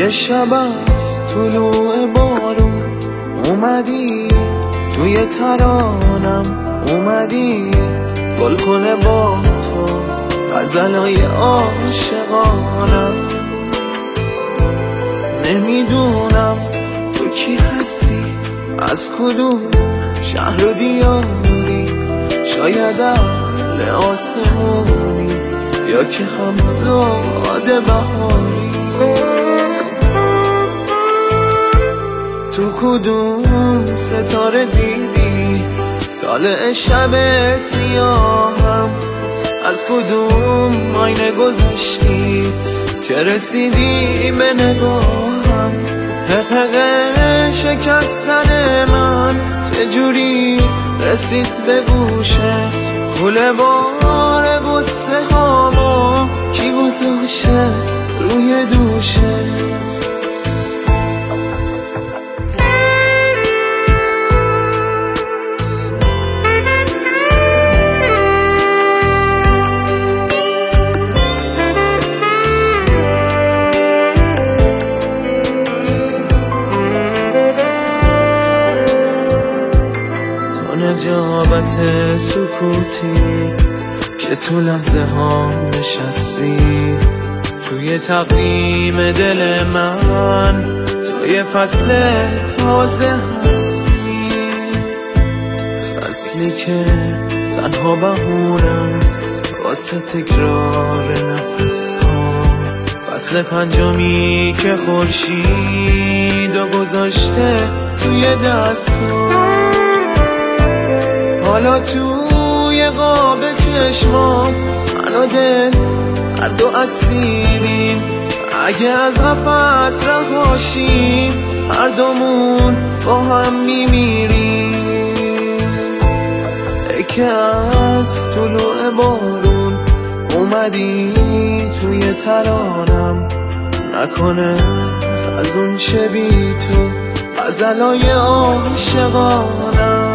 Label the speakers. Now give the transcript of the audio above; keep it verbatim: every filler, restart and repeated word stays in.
Speaker 1: یه شب از طلوع بارون اومدی توی ترانم، اومدی گل کنه با تو غزلای عاشقانم. نمیدونم تو کی هستی، از کدوم شهر و دیاری، شاید اهل آسمونی یا که همزاد بهاری. تو کدوم ستاره دیدی طالع شب سیاهم، از کدوم آینه گذشتی که رسیدی به نگاهم. حقق شکستن من چجوری رسید به گوشت، کوله بار غصه هامو کی گذاشته روی دوشه. نجابت سکوتی که تو لحظه ها نشستی، توی تقویم دل من توی فصل تازه هستی. فصلی که تنها بهونه است واسه تکرار نفس ها، فصل پنجمی که خورشید و گذاشته توی دست ها. حالا توی قاب چشمات من و دل هر دو اسیریم، اگه از قفس رهاشیم هر دومون با هم میمیریم. ای که از طلوع بارون اومدی توی ترانم، نکنه از اون چه بی تو غزلای عاشقانم.